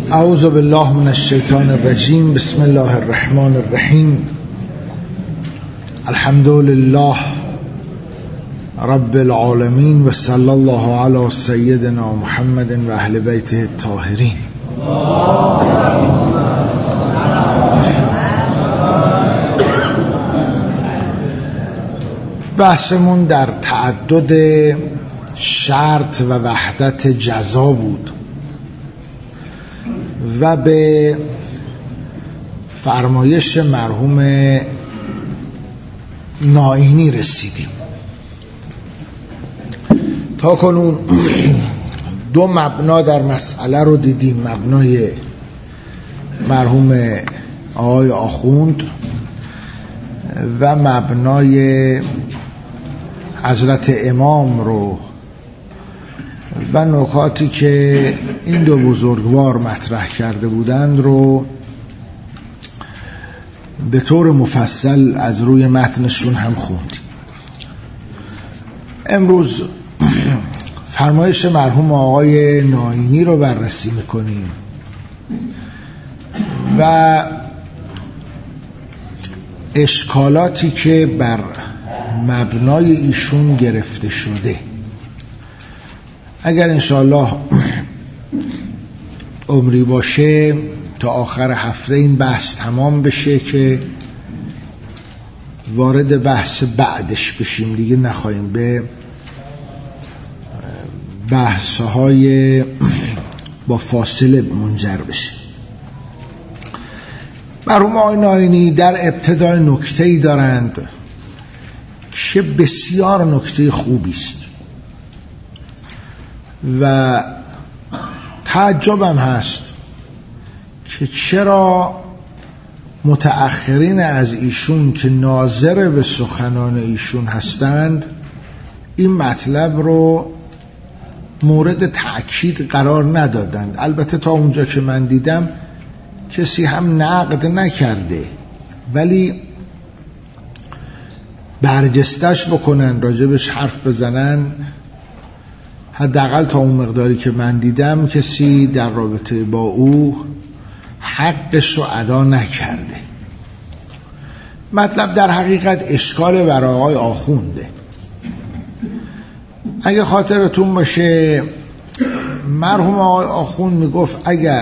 اعوذ بالله من الشیطان الرجیم. بسم الله الرحمن الرحیم. الحمد لله رب العالمین و صلی الله علی سیدنا محمد و اهل بیته الطاهرین. بحثمون در تعدد شرط و وحدت جزا بود و به فرمایش مرحوم نائینی رسیدیم. تا کنون دو مبنا در مسئله رو دیدیم، مبنای مرحوم آقای آخوند و مبنای حضرت امام رو و نکاتی که این دو بزرگوار مطرح کرده بودند رو به طور مفصل از روی متنشون هم خوندیم. امروز فرمایش مرحوم آقای نائینی رو بررسی میکنیم و اشکالاتی که بر مبنای ایشون گرفته شده. اگر انشاءالله عمری باشه تا آخر هفته این بحث تمام بشه که وارد بحث بعدش بشیم، دیگه نخواهیم به بحث‌های با فاصله منجر بشه. مرحوم آقای نائینی در ابتدای نکته‌ای دارند که بسیار نکته خوبی است و تعجبم هست که چرا متأخرین از ایشون که ناظر به سخنان ایشون هستند این مطلب رو مورد تأکید قرار ندادند. البته تا اونجا که من دیدم کسی هم نقد نکرده، ولی برجستش بکنن، راجبش حرف بزنن، حداقل تا اون مقداری که من دیدم کسی در رابطه با او حقش رو ادا نکرده. مطلب در حقیقت اشکال برای آقای آخونده. اگه خاطرتون باشه مرحوم آقای آخوند میگفت اگر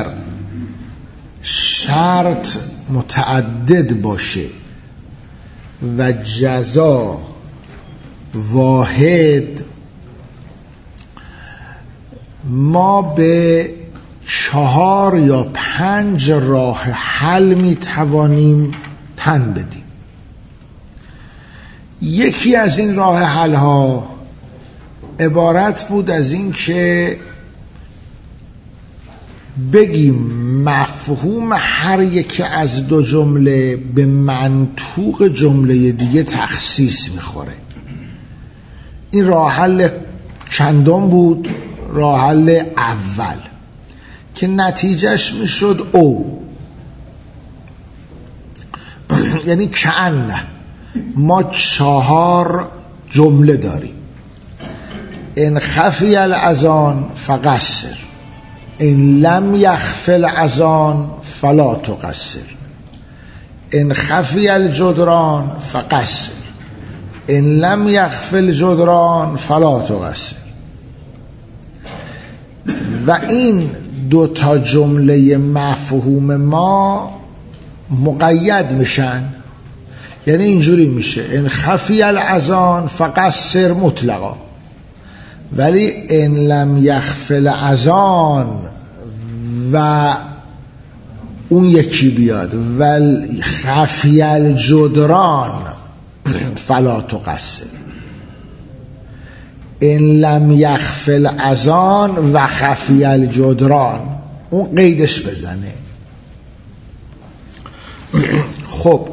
شرط متعدد باشه و جزا واحد، ما به 4 یا 5 راه حل میتوانیم تن بدیم. یکی از این راه حل ها عبارت بود از این که بگیم مفهوم هر یک از دو جمله به منطوق جمله دیگه تخصیص میخوره. این راه حل چندم بود؟ راه حل اول که نتیجهش میشد او، یعنی کأن ما 4 جمله داریم: ان خفی الاذان فقصر، ان لم یخف الاذان فلا تقصر، ان خفی الجدران فقصر، ان لم یخف الجدران فلا تقصر. و این 2 تا جمله مفهوم ما مقید میشن، یعنی اینجوری میشه: ان خفی الاذان فقصر مطلقا، ولی ان لم یخف الاذان و اون یکی بیاد و خفی الجدران فلا تقصر. ان لم یخف الاذان و خفی الجدران، اون قیدش بزنه. خب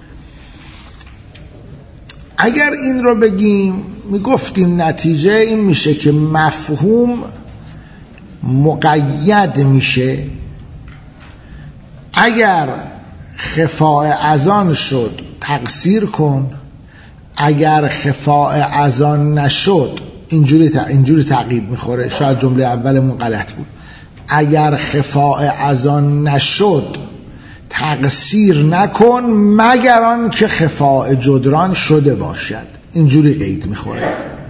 اگر این رو بگیم میگفتیم نتیجه این میشه که مفهوم مقید میشه. اگر خفاء اذان شد تقصیر کن، اگر خفاء اذان نشد اینجوری تعقیب میخوره. شاید جمله اولمون غلط بود. اگر خفاء از آن نشد تقصیر نکن مگر آن که خفاء جدران شده باشد. اینجوری قید میخوره،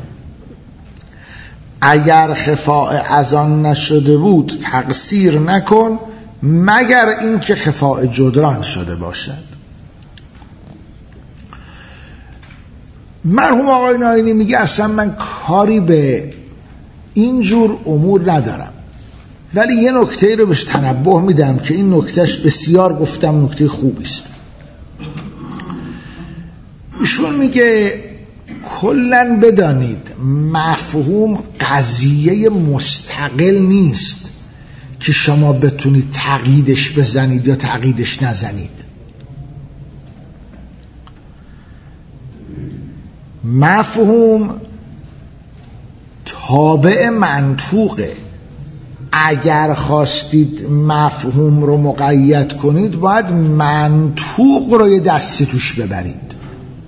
اگر خفاء از آن نشده بود تقصیر نکن مگر این که خفاء جدران شده باشد. مرحوم آقای ناینی میگه اصلا من کاری به اینجور امور ندارم، ولی یه نکته رو بهش تنبه میدم که این نکتهش بسیار گفتم نکته خوبی است. ایشون میگه کلن بدانید مفهوم قضیه مستقل نیست که شما بتونید تقییدش بزنید یا تقییدش نزنید. مفهوم تابع منطوقه. اگر خواستید مفهوم رو مقید کنید باید منطوق رو یه دستی توش ببرید.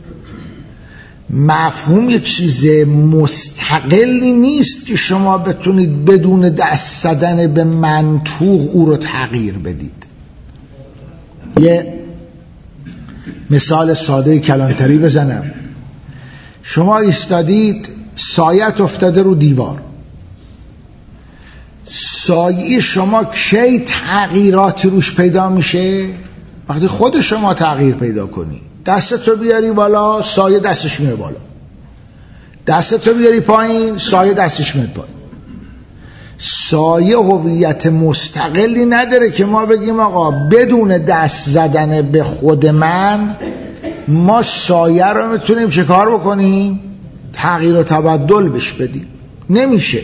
مفهوم یه چیز مستقلی نیست که شما بتونید بدون دست زدن به منطوق او رو تغییر بدید. یه مثال ساده کلانتری بزنم. شما ایستادید، سایت افتاده رو دیوار، سایه شما کی تغییراتی روش پیدا میشه؟ وقتی خود شما تغییر پیدا کنی. دستت رو بیاری بالا، سایه دستش میره بالا. دستت رو بیاری پایین، سایه دستش میره پایین. سایه هویت مستقلی نداره که ما بگیم آقا بدون دست زدن به خود من ما سایه رو میتونیم چه کار بکنیم؟ تغییر و تبدل بش بدیم. نمیشه.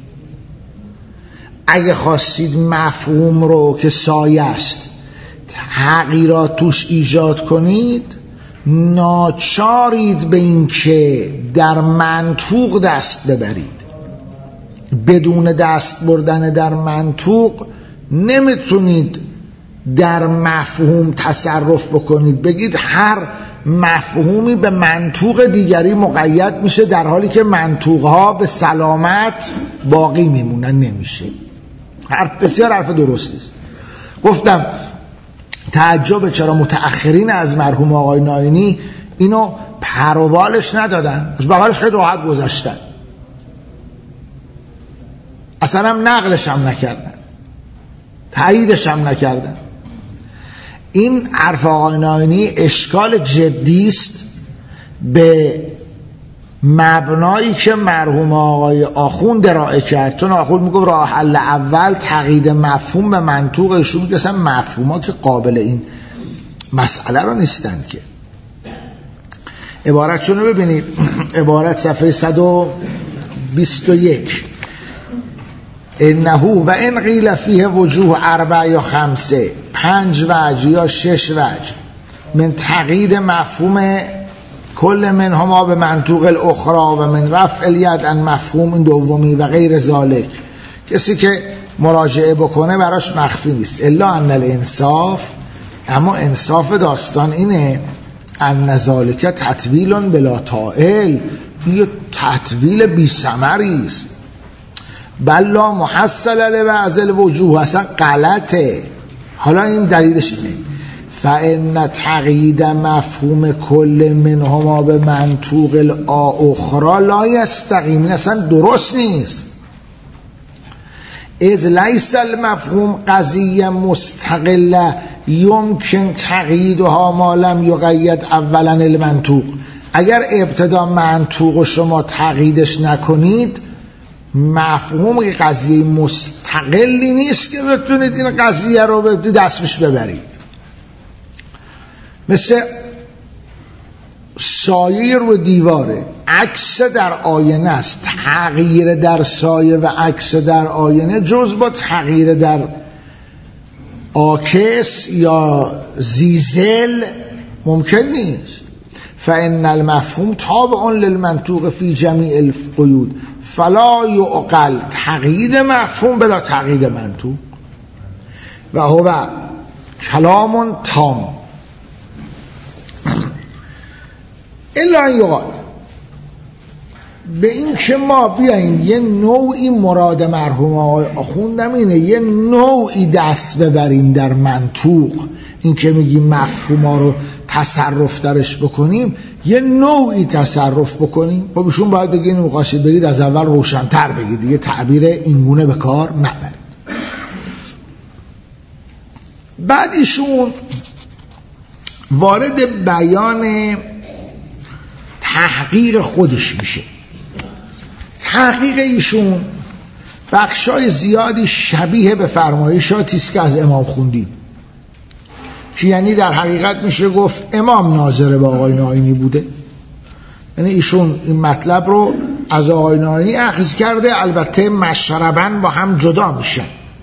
اگه خواستید مفهوم رو که سایه است تغییرات توش ایجاد کنید، ناچارید به این که در منطوق دست ببرید. بدون دست بردن در منطوق نمیتونید در مفهوم تصرف بکنید، بگید هر مفهومی به منطوق دیگری مقید میشه در حالی که منطوقها به سلامت باقی میمونن. نمیشه. بسیار حرف درستی است. گفتم تعجب چرا متأخرین از مرحوم آقای ناینی اینو پروبالش ندادن، از بغلش خیلی راحت گذاشتن، اصلا هم نقلش هم نکردن، تاییدش هم نکردن. این حرف آقای ناینی اشکال جدی است به مبنایی که مرحوم آقای آخوند ارائه کرد. چون آخوند میگه راه حل اول تقیید مفهوم به منطوق. ایشون میگه اصلا مفهوما که قابل این مسئله رو نیستن که. عبارتشون رو ببینید. عبارت صفحه 121. انه و ان قیل فیه وجوه 4 یا 5 وجه یا 6 وجه من تقیید مفهوم کل منهما به منطوق الاخرى و من رفع الید عن مفهوم این دومی و غیر ذالک. کسی که مراجعه بکنه براش مخفی نیست. الا ان الانصاف، اما انصاف داستان اینه ان ذالک تطویل بلا طائل، این تطویل بی ثمری است. بل لا محصل لبعض الوجوه، اصلا غلطه. حالا این دلیلش اینه فإن تقیید مفهوم کل منهما به منطوق الاخرى لا یستقیم، این اصلا درست نیست. اذ لیس المفهوم قضیه مستقله یمکن تقییدها ما لم یقید اولا المنطوق. اگر ابتدا منطوق شما تقییدش نکنید، مفهوم قضیه مستقلی نیست که بتونید این قضیه رو به دستش ببرید. مثل سایه رو دیواره، عکس در آینه است. تغییر در سایه و عکس در آینه جز با تغییر در عاکس یا زیزل ممکن نیست. فإن المفهوم تابع للمنطوق فی جمیع القیود فلا یعقل تقیید مفهوم بلا تقیید منطوق و هو کلام تام. الا ان یقال، به این که ما بیاییم یه نوعی مراد مرحوم آقای آخوندم اینه، یه نوعی دست ببریم در منطوق، این که میگیم مفهوما رو تصرف درش بکنیم، یه نوعی تصرف بکنیم. خب ایشون باید بگید مقاصد بگید از اول روشن‌تر بگید، دیگه تعبیر اینگونه به کار نبرید. بعد ایشون وارد بیان تحقیق خودش میشه. تحقیق ایشون بخشای زیادی شبیه به فرمایشاتی است که از امام خوندیم، که یعنی در حقیقت میشه گفت امام ناظر به آقای ناینی بوده. یعنی ایشون این مطلب رو از آقای ناینی اخذ کرده، البته مشرباً با هم جدا میشن.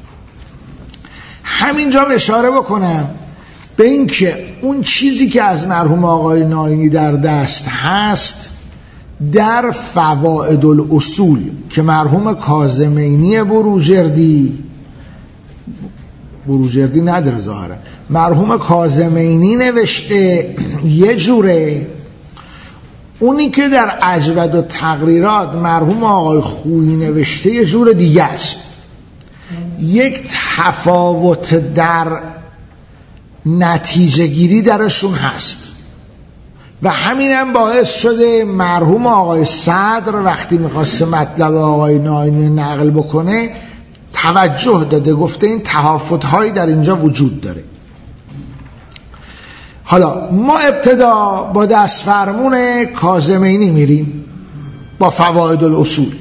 همینجا اشاره بکنم به این که اون چیزی که از مرحوم آقای ناینی در دست هست در فوائد الاصول که مرحوم کاظمینی بروجردی نداره ظاهرا، مرحوم کاظمینی نوشته یه جوره، اونی که در اجود و تقریرات مرحوم آقای خویی نوشته یه جور دیگه است. یک تفاوت در نتیجه گیری درشون هست و همین هم باعث شده مرحوم آقای صدر وقتی میخواسته مطلب آقای ناینی نقل بکنه توجه داده، گفته این تفاوت‌هایی در اینجا وجود داره. حالا ما ابتدا با دست فرمون کاظمینی میریم با فوائد الاصول،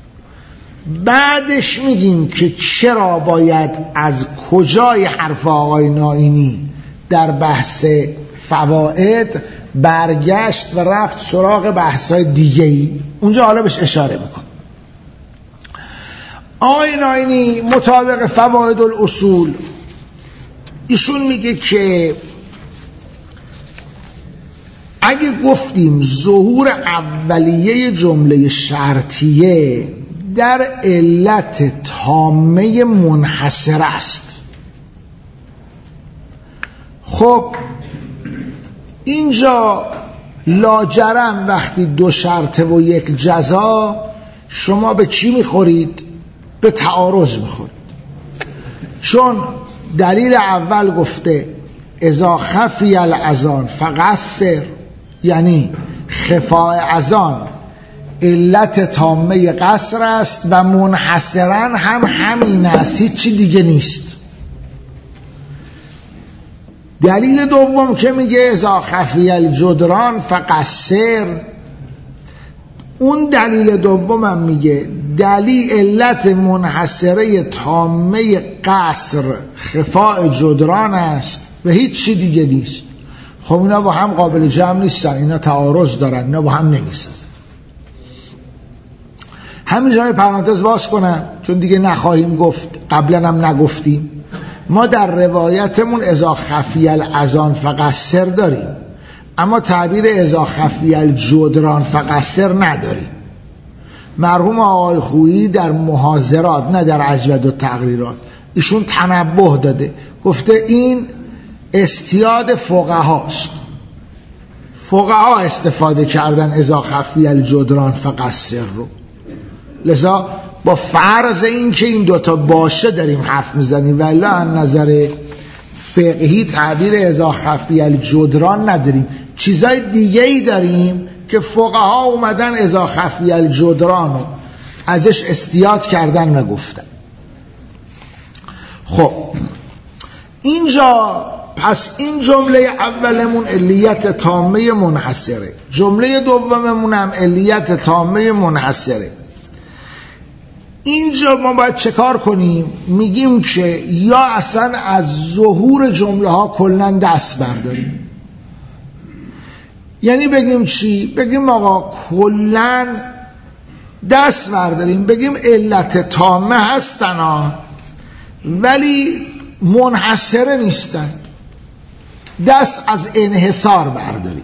بعدش میگیم که چرا باید از کجای حرف آقای ناینی در بحث فوائد برگشت و رفت سراغ بحث‌های دیگه‌ای، اونجا حالا بهش اشاره میکنه. آقای ناینی مطابق فوائد الاصول ایشون میگه که اگه گفتیم ظهور اولیه جمله شرطیه در علت تامه منحصر است، خب اینجا لاجرم وقتی دو شرطه و یک جزا شما به چی میخورید؟ به تعارض میخورید. چون دلیل اول گفته اذا خفی الاذان فقصر، یعنی خفای اذان علت تامه قصر است و منحصرا هم همین است، هیچ چی دیگه نیست. دلیل دوم که میگه اذا خفی الجدران فقصر، اون دلیل دومم میگه دلیل علت منحصره تامه قصر خفاء جدران است و هیچ چی دیگه نیست. خب اینا با هم قابل جمع نیستن، اینا تعارض دارن، اینا با هم نمیسازن. همین جای پرانتز باز کنم چون دیگه نخواهیم گفت، قبلا هم نگفتیم، ما در روایتمون اذا خفی الاذان فقصر داریم، اما تعبیر اذا خفی الجدران فقصر نداریم. مرحوم آقای خویی در محاضرات نه در اجود و تقریرات ایشون تنبه داده، گفته این استیاد فقهاست، فقها استفاده کردن اذا خفی الجدران فقصر رو، لذا با فرض این که این دوتا باشه داریم حرف میزنیم، ولی از نظر فقهی تعبیر اذا خفی الجدران نداریم، چیزای دیگه ای داریم که فقها اومدن اذا خفی الجدران رو ازش استیاد کردن و گفتن. خب اینجا پس این جمله اولمون علیت تامه منحصره، جمله دوممون هم علیت تامه منحصره. اینجا ما باید چه کار کنیم؟ میگیم که یا اصلا از ظهور جمله ها کلن دست برداریم، یعنی بگیم چی؟ بگیم آقا کلن دست برداریم، بگیم علت تامه هستن ها ولی منحصره نیستن، دست از انحصار برداریم.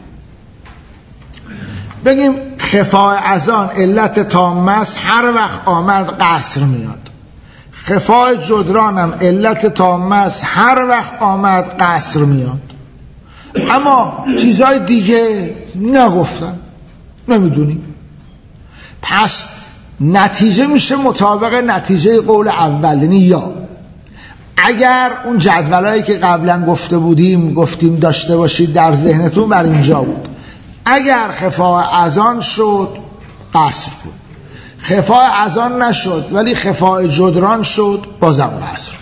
بگیم خفای اذان علت تامه است، هر وقت آمد قصر میاد. خفای جدران هم علت تامه است، هر وقت آمد قصر میاد. اما چیزای دیگه نگفتن، نمیدونیم. پس نتیجه میشه مطابق نتیجه قول اول، یعنی یا اگر اون جدولایی که قبلا گفتیم داشته باشید در ذهنتون بر اینجا بود، اگر خفاء اذان شد قصر کن، خفاء اذان نشد ولی خفاء جدران شد بازم قصر کن.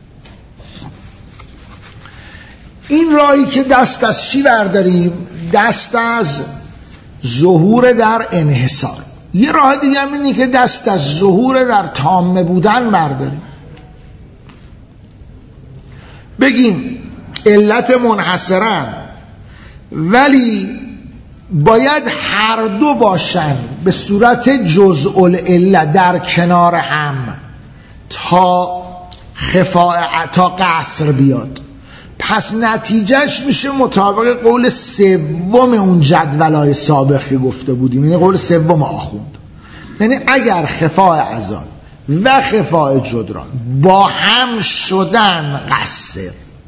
این راهی که دست از چی برداریم؟ دست از ظهور در انحصار. یه راه دیگه هم اینه که دست از ظهور در تامه بودن برداریم، بگیم علت منحصرن ولی باید هر دو باشن به صورت جزء العله در کنار هم تا قصر بیاد. پس نتیجهش میشه مطابق قول سوم اون جدولای سابق که گفته بودیم، یعنی قول سوم آخوند. یعنی اگر خفاء اذان و خفاء جدران با هم شدن قصر،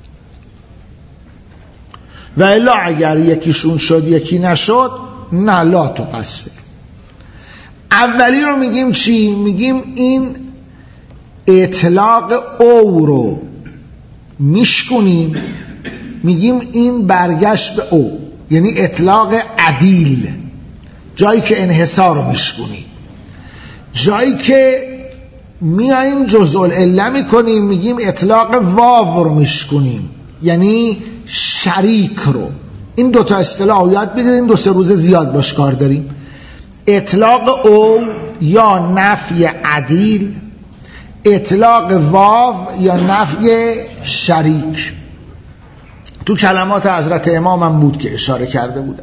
و الا اگر یکیشون شد یکی نشد نه لا تو قصر. اولی رو میگیم چی؟ میگیم این اطلاق او رو میشکنیم، میگیم این برگشت به او، یعنی اطلاق عدیل. جایی که انحصار رو میشکنیم، جایی که میاییم جزء العله میکنیم میگیم اطلاق واو رو میشکنیم، یعنی شریک رو. این دوتا اصطلاح یاد بگیریم، 2-3 روز زیاد باش کار داریم. اطلاق او یا نفی عدیل، اطلاق واو یا نفی شریک. تو کلمات حضرت امامم بود که اشاره کرده بودن.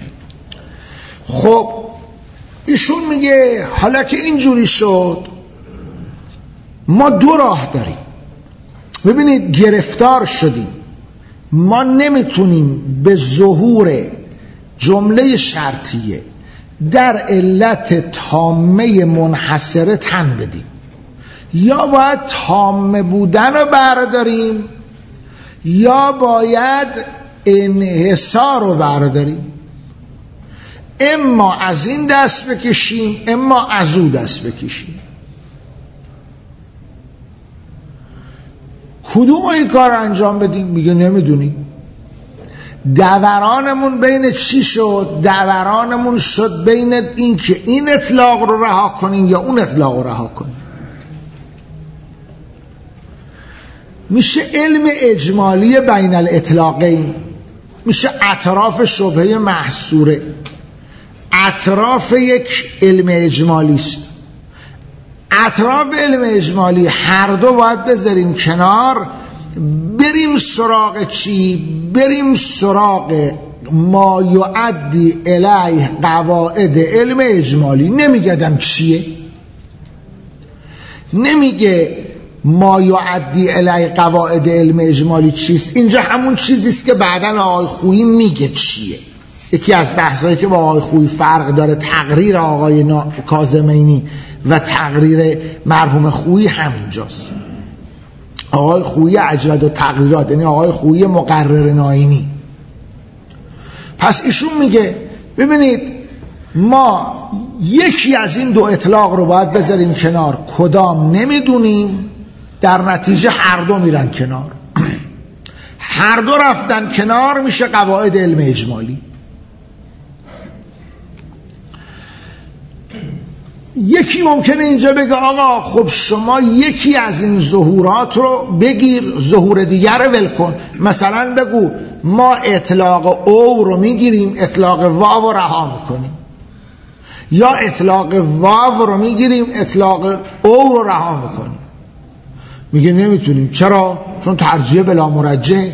خب ایشون میگه حالا که اینجوری شد ما 2 راه داریم. ببینید گرفتار شدیم، ما نمیتونیم به ظهور جمله شرطیه در علت تامه منحصره تن بدیم، یا باید تامه بودن رو برداریم یا باید انحصار رو برداریم. اما از این دست بکشیم اما از اون دست بکشیم. کدوم این کار انجام بدیم؟ میگه نمیدونیم. دورانمون بین چی شد؟ دورانمون شد بین این که این اطلاق رو رها کنیم یا اون اطلاق رو رها کنیم. میشه علم اجمالی بین الاطلاقین، میشه اطراف شبهه محصوره، اطراف یک علم اجمالی است. اطراف علم اجمالی هر دو باید بذاریم کنار، بریم سراغ چی؟ بریم سراغ ما یعدی الیه قواعد علم اجمالی. نمیگدم چیه؟ نمیگه ما یعدی الیه قواعد علم اجمالی چیست. اینجا همون چیزیست که بعداً آقای خویی میگه چیه. یکی از بحثایی که با آقای خویی فرق داره، تقریر آقای کاظمینی و تقریر مرحوم خویی همینجاست. آقای خویی اجود و تقریرات، یعنی آقای خویی مقرر ناینی. پس ایشون میگه ببینید ما یکی از این 2 اطلاق رو باید بذاریم کنار، کدام نمیدونیم، در نتیجه هر دو میرن کنار. هر دو رفتن کنار میشه قواعد علم اجمالی. یکی ممکنه اینجا بگه آقا خب شما یکی از این ظهورات رو بگیر، ظهور دیگر رو ول کن. مثلا بگو ما اطلاق او رو میگیریم، اطلاق واو رو رها میکنیم، یا اطلاق واو رو میگیریم، اطلاق او رو رها میکنیم. میگه نمیتونیم. چرا؟ چون ترجیح بلا مرجح.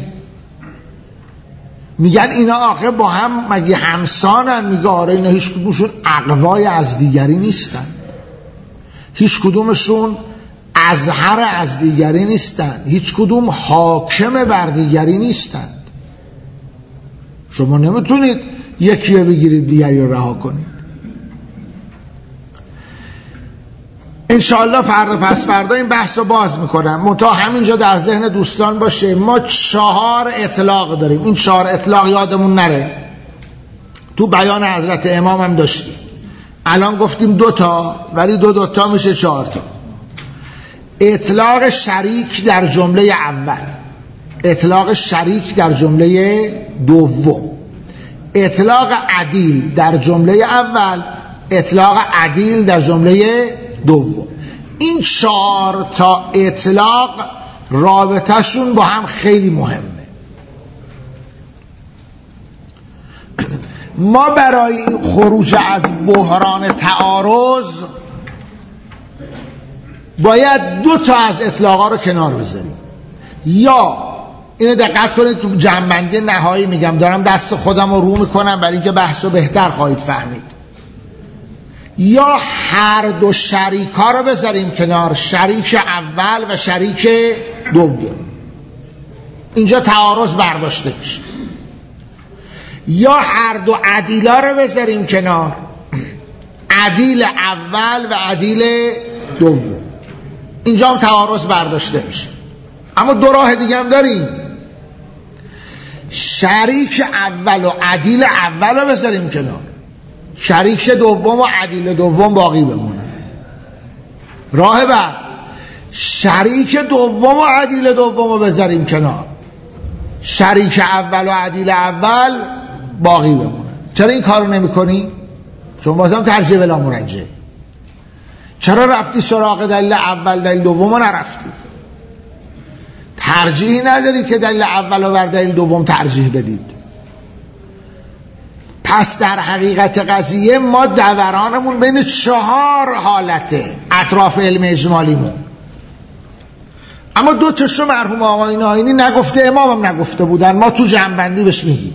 میگن اینا آخه با هم مگه همسانن؟ میگه آره اینا هیچ کدومشون اقوای از دیگری نیستن، هیچ کدومشون ازهر از دیگری نیستن، هیچ کدوم حاکم بر دیگری نیستند. شما نمیتونید یکی رو بگیرید دیگری رو رها کنید. انشاءالله فردا پس فردا این بحث رو باز میکنم. منتها همینجا در ذهن دوستان باشه ما 4 اطلاق داریم. این 4 اطلاق یادمون نره، تو بیان حضرت امام هم داشتیم. الان گفتیم 2 تا، ولی 2 تا میشه 4 تا. اطلاق شریک در جمله اول، اطلاق شریک در جمله دوم، اطلاق عدیل در جمله اول، اطلاق عدیل در جمله دوم. این 4 تا اطلاق رابطهشون با هم خیلی مهمه. ما برای خروج از بحران تعارض باید 2 تا از اطلاقا رو کنار بذاریم. یا اینو دقت کنید، تو جمع‌بندی نهایی میگم، دارم دست خودم رو رو میکنم برای اینکه بحث رو بهتر خواهید فهمید. یا هر 2 شریک ها رو بذاریم کنار، شریک اول و شریک دوم، اینجا تعارض برداشته میشه. یا هر 2 عدیلا رو بذاریم کنار، عدیل اول و عدیل دوم، اینجا هم تعارض برداشته میشه. اما 2 راه دیگه هم داریم، شریک اول و عدیل اول رو بذاریم کنار، شریک دوم و عدیل دوم باقی بمونه. راه بعد، شریک دوم و عدیل دوم رو بذاریم کنار، شریک اول و عدیل اول باقی بمونه. چرا این کارو نمی کنی؟ چون بازم ترجیح بلا مرجح. چرا رفتی سراغ دلیل اول دلیل دوم رو نرفتی؟ ترجیحی نداری که دلیل اول رو بر دلیل دوم ترجیح بدید. پس در حقیقت قضیه ما دورانمون بین 4 حالته اطراف علم اجمالیمون. اما 2 تاشو مرحوم آقای ناینی نگفته، امامم نگفته بودن، ما تو جمع‌بندی بهش میگیم.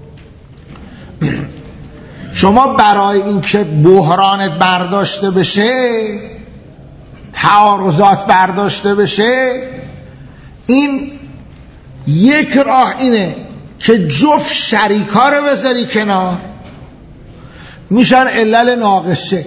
شما برای اینکه بحرانت برداشته بشه، تعارضات برداشته بشه، این یک راه اینه که جفت شریکا رو بذاری کنار، میشن علل ناقصه.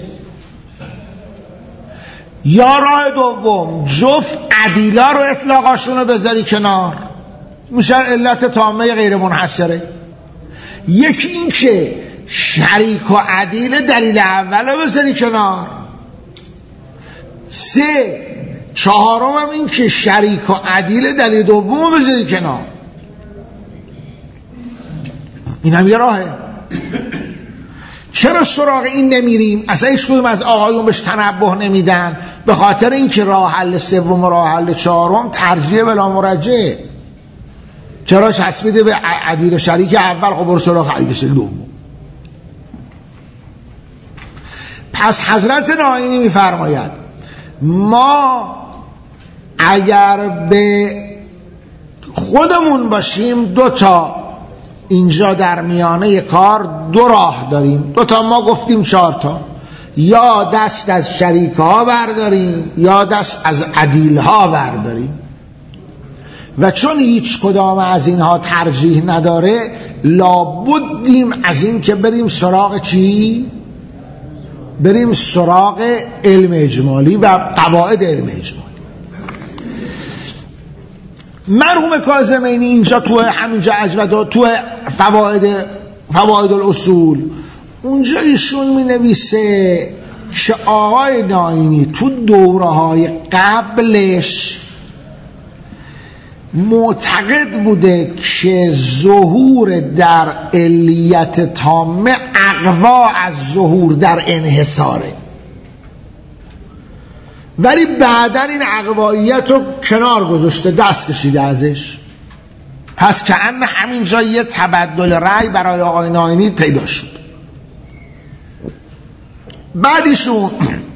یا راه دوم، جفت عدیلا رو اطلاقاشون رو بذاری کنار، میشن علت تامه غیر منحصره. یکی این که شریک و عدیل دلیل اول رو بذاری کنار. 3 چهارم هم این که شریک و عدیل دلیل دوم رو بذاری کنار. این هم یه راهه. چرا سراغ این نمیریم؟ اصلا هیچ کدوم از آقایون بهش تنبه نمیدن، به خاطر اینکه راه حل سوم و راه حل 4م ترجیح بلا مرجح. چرا چسبیده به عدیل شریک اول؟ خب برو سراغ عدیل شریک دوم. پس حضرت ناینی میفرماید ما اگر به خودمون باشیم 2 تا اینجا در میانه کار 2 راه داریم، 2 تا ما گفتیم 4 تا، یا دست از شریک ها برداریم یا دست از عدیل ها برداریم. و چون هیچ کدام از اینها ترجیح نداره، لابدیم از این که بریم سراغ چی؟ بریم سراغ علم اجمالی و قواعد علم اجمالی. مرحوم کاظمینی اینجا تو همینجا اجودا تو فواید الاصول اونجا ایشون می نویسه که آقای ناینی تو دوره‌های قبلش معتقد بوده که ظهور در علیت تامه اقوا از ظهور در انحصاره، ولی بعدن این اقواییت رو کنار گذاشته، دست کشیده ازش. پس که ان همینجا یه تبدل رأی برای آقای ناینی پیدا شد. بعدیشون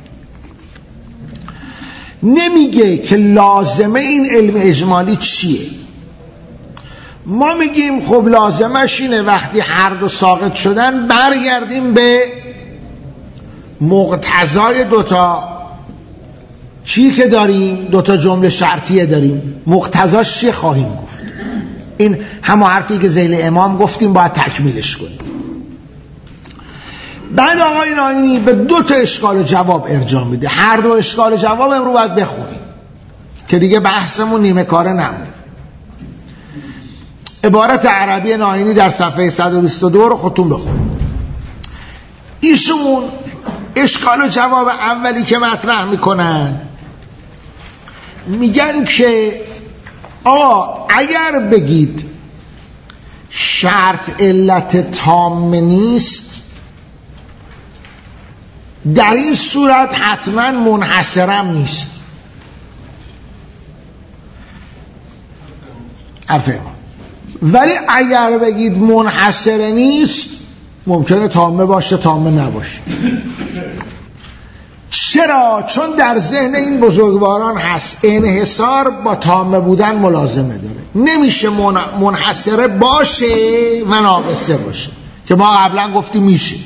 نمیگه که لازمه این علم اجمالی چیه. ما میگیم خب لازمش اینه وقتی هر 2 ساقط شدن برگردیم به مقتضای 2 تا چی که داریم، 2 تا جمله شرطیه داریم، مقتضاش چی خواهیم گفت. این همه حرفی که ذیل امام گفتیم باید تکمیلش کنیم. بعد آقای ناینی به 2 تا اشکال جواب ارجاع میده. هر 2 اشکال جواب امرو باید بخونیم که دیگه بحثمون نیمه کاره نمونه. عبارت عربی ناینی در صفحه 122 رو خودتون بخونید. ایشون اشکال و جواب اولی که مطرح میکنن میگن که اگر بگید شرط علت تام نیست، در این صورت حتما منحصرم نیست. ولی اگر بگید منحصر نیست، ممکنه تامه باشه تامه نباشه. چرا؟ چون در ذهن این بزرگواران هست انحصار با تامه بودن ملازمه داره. نمیشه منحصره باشه و ناقصه باشه که ما قبلا گفتیم میشه.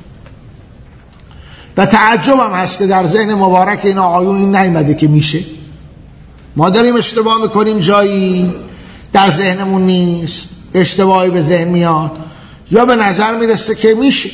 و تعجب هم هست که در ذهن مبارک این آقایون این نیامده که میشه. ما داریم اشتباه میکنیم، جایی در ذهنمون نیست، اشتباهی به ذهن میاد یا به نظر میرسه که میشه.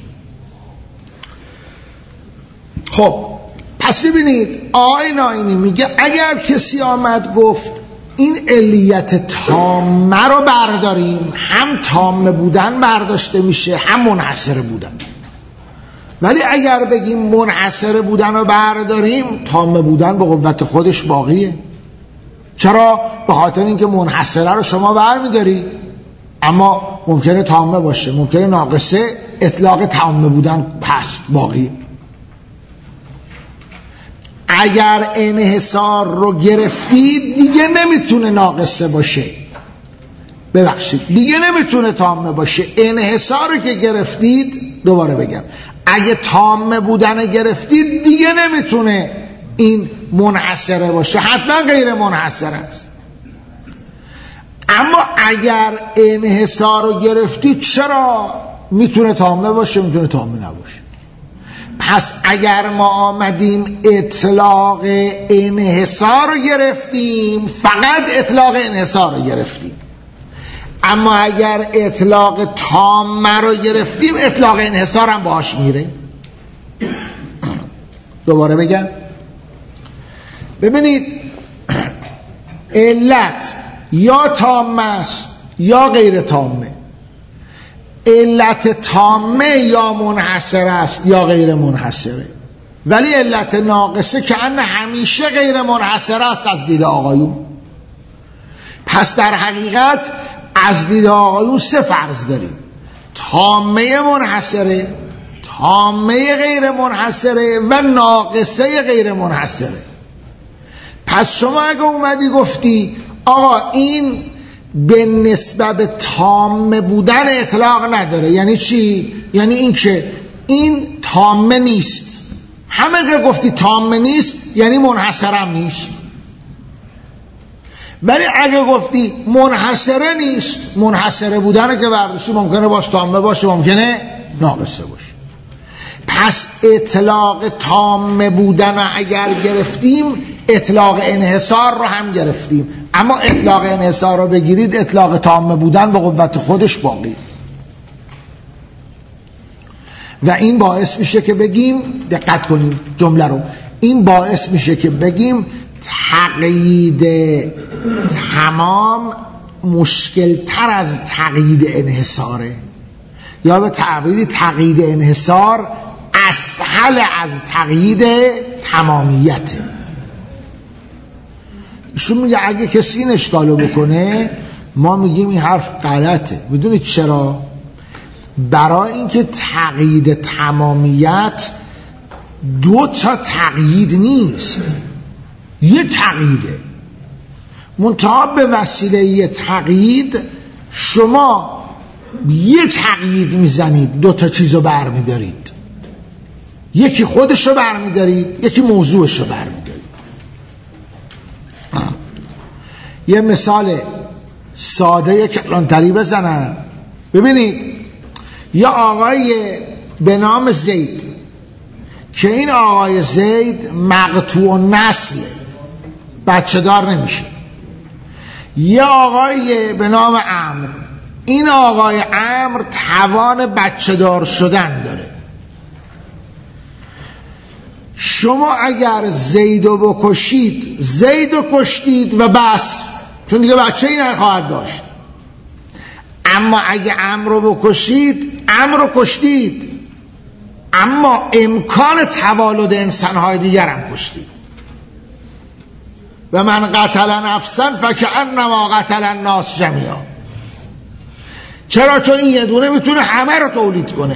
خب پس ببینید آقای ناینی میگه اگر کسی آمد گفت این علیت تامه رو برداریم، هم تامه بودن برداشته میشه هم منحصر بودن. ولی اگر بگیم منحصر بودن رو برداریم، تامه بودن به قوت خودش باقیه. چرا؟ به خاطر اینکه منحصره رو شما برمیداری، اما ممکنه تامه باشه، ممکنه ناقصه، اطلاق تامه بودن هست باقیه. اگر انحصار رو گرفتید دیگه نمیتونه ناقصه باشه، ببخشید دیگه نمیتونه تامه باشه. انحصار رو که گرفتید، دوباره بگم، اگه تامه بودن گرفتید دیگه نمیتونه این منحصره باشه، حتما غیر منحصر است. اما اگر انحصار رو گرفتید، چرا؟ میتونه تامه باشه، میتونه تامه نباشه. پس اگر ما آمدیم اطلاق انحصار رو گرفتیم، فقط اطلاق انحصار رو گرفتیم. اما اگر اطلاق تامه رو گرفتیم، اطلاق انحصار هم باهاش میره. دوباره بگم، ببینید علت یا تامه است یا غیر تامه. علت تامه یا منحصر است یا غیر منحصره، ولی علت ناقصه که ان همیشه غیر منحصر است از دید آقایون. پس در حقیقت از دید آقایون سه فرض داریم: تامه منحصره، تامه غیر منحصره و ناقصه غیر منحصره. پس شما اگه اومدی گفتی آقا این به نسبت به تامه بودن اطلاق نداره، یعنی چی؟ یعنی این که این تامه نیست. همه که گفتی تامه نیست یعنی منحصرم نیست. ولی اگه گفتی منحصره نیست، منحصره بودن که برداشتی ممکنه باش تامه باشه، ممکنه ناقصه باشه. پس اطلاق تامه بودن رو اگر گرفتیم، اطلاق انحصار رو هم گرفتیم. اما اطلاق انحصار رو بگیرید، اطلاق تامه بودن به قوت خودش باقی. و این باعث میشه که بگیم، دقت کنیم جمله رو، این باعث میشه که بگیم تقیید تمام مشکل تر از تقیید انحصاره، یا به تعبیر تقیید انحصار اسهل از تقیید تمامیته. ایشون میگه اگه کسی این اشکالو بکنه، ما میگیم این حرف غلطه. میدونید چرا؟ برای اینکه تقیید تمامیت دو تا تقیید نیست، یه تقییده. منتها به وسیله یه تقیید شما یه تقیید میزنید، دو تا چیزو برمیدارید. یکی خودشو برمیدارید، یکی موضوعشو برمیدارید. یه مثال ساده کلانتری بزنم. ببینید یه آقای به نام زید که این آقای زید مقطوع نسل، بچه دار نمیشه. یه آقای به نام عمرو، این آقای عمرو توان بچه دار شدن داره. شما اگر زیدو بکشید، زیدو کشتید و بس، چون دیگه بچه ای نخواهد داشت. اما اگه عمرو بکشید، عمرو کشتید. اما امکان توالد انسانهای دیگر هم کشتید. و من قتل نفسا فکأنما قتل الناس جمیعا. چرا؟ چون این یه دونه میتونه همه رو تولید کنه.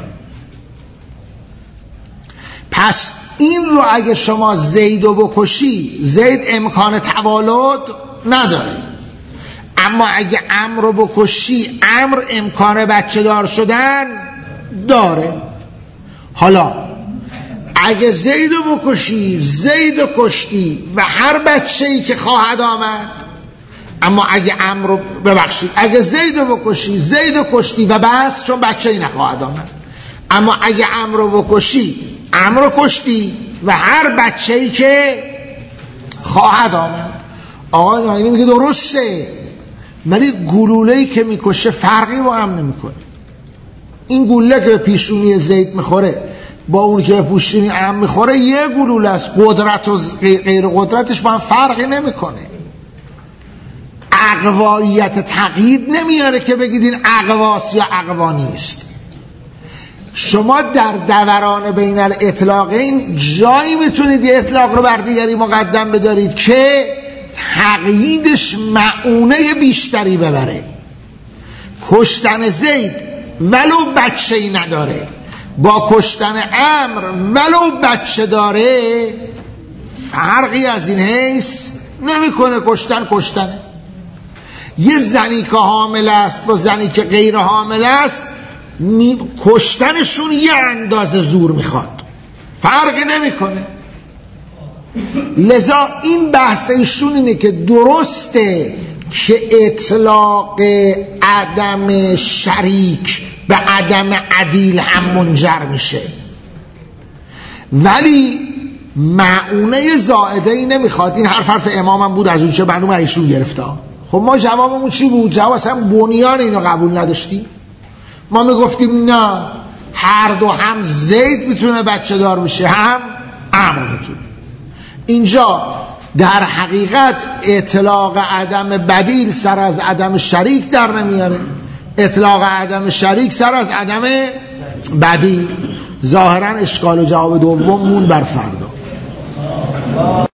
پس این رو اگه شما زید رو بکشی، زید امکان توالد نداره، اما اگه عمرو رو بکشی، عمرو امکان بچه دار شدن داره. حالا اگه زید رو بکشی، زید رو کشتی و هر بچه‌ای که خواهد آمد، اما اگه عمرو رو ببخشید، اگه زید رو بکشی، زید رو کشتی و بس، چون بچه‌ای نخواهد آمد. اما اگه عمرو رو بکشی، عمرو رو کشتی و هر بچه‌ای که خواهد آمد. آقای ناینی میگه درسته، ولی گلوله‌ای که میکشه فرقی با هم نمیکنه. این گلوله که به پیشونی زید میخوره با اون که به پیشونی عمرو میخوره یه گلوله است، قدرت و غیر قدرتش با هم فرقی نمیکنه. اقواییت تقیید نمیاره که بگید این اقواست یا اقوا نیست. شما در دوران بین الاطلاقین جایی میتونید یه اطلاق رو بر دیگری مقدم بدارید که تقییدش مؤونه بیشتری ببره. کشتن زید ولو بچه‌ای نداره با کشتن عمرو ولو بچه داره فرقی از این حیث نمیکنه. کشتنه. یه زنی که حامل است با زنی که غیر حامل است، کشتنشون یه اندازه زور میخواد، فرقی نمیکنه. لذا این بحث ایشون اینه که درسته که اطلاق عدم شریک به عدم عدیل هم منجر میشه، ولی معونه زائده ای نمیخواد. این حرف امامم بود، از اون چه معلومه ایشون گرفته. خب ما جوابمون چی بود؟ جواب اصلا بنیان اینو قبول نداشتیم. ما میگفتیم نه، هر دو، هم زید میتونه بچه دار بشه، هم عمرو میتونه. اینجا در حقیقت اطلاق عدم بدیل سر از عدم شریک در نمیاره، اطلاق عدم شریک سر از عدم بدیل. ظاهرا اشکال و جواب دوم مون بر فردا.